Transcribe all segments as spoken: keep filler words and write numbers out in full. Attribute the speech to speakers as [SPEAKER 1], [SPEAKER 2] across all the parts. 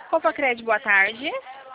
[SPEAKER 1] Copacred, boa tarde.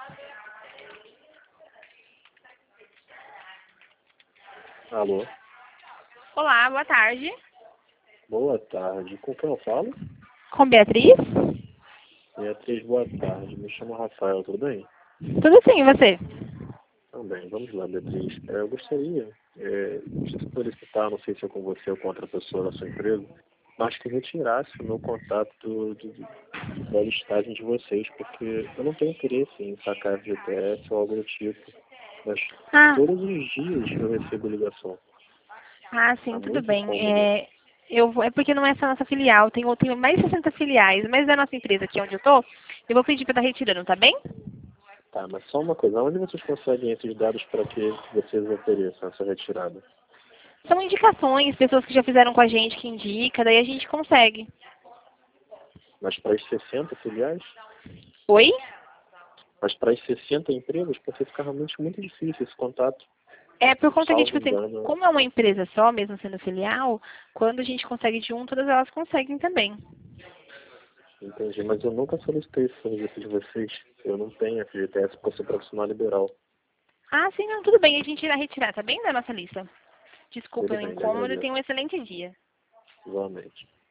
[SPEAKER 2] Alô?
[SPEAKER 1] Olá, boa tarde.
[SPEAKER 2] Boa tarde. Com quem eu falo?
[SPEAKER 1] Com Beatriz?
[SPEAKER 2] Beatriz, boa tarde. Me chamo Rafael, tudo bem?
[SPEAKER 1] Tudo sim, e você?
[SPEAKER 2] Também. Vamos lá, Beatriz. É, eu gostaria é, de solicitar, não sei se é com você ou com outra pessoa da sua empresa, mas que retirasse o meu contato do, do, do- da listagem de vocês, porque eu não tenho interesse em sacar F G T S ou algo do tipo. Mas
[SPEAKER 1] Ah,
[SPEAKER 2] todos os dias eu recebo ligação.
[SPEAKER 1] ah
[SPEAKER 2] Tá
[SPEAKER 1] sim, tudo
[SPEAKER 2] muito
[SPEAKER 1] bem.
[SPEAKER 2] cômodo.
[SPEAKER 1] É, eu vou, é porque não é só a nossa filial, tem, eu tenho mais de sessenta filiais, mas da nossa empresa aqui onde eu tô, eu vou pedir para estar retirando, tá bem?
[SPEAKER 2] Tá, mas só uma coisa. Onde vocês conseguem esses dados para que vocês ofereçam essa retirada?
[SPEAKER 1] São indicações, pessoas que já fizeram com a gente, que indica, daí a gente consegue.
[SPEAKER 2] Mas para as sessenta filiais?
[SPEAKER 1] Oi?
[SPEAKER 2] Mas para as sessenta empresas, porque fica realmente muito difícil esse contato.
[SPEAKER 1] É por conta que,
[SPEAKER 2] Salvo
[SPEAKER 1] tipo assim,
[SPEAKER 2] engano,
[SPEAKER 1] como é uma empresa só, mesmo sendo filial, quando a gente consegue de um, todas elas conseguem também.
[SPEAKER 2] entendi. Mas eu nunca solicitei esse serviço de vocês. Eu não tenho F G T S para ser profissional liberal.
[SPEAKER 1] Ah, sim, não, tudo bem, a gente irá retirar, tá bem da nossa lista. Desculpa
[SPEAKER 2] Tudo
[SPEAKER 1] o
[SPEAKER 2] bem, lhe
[SPEAKER 1] incômodo e tenha
[SPEAKER 2] agradeço.
[SPEAKER 1] um excelente dia.
[SPEAKER 2] Igualmente.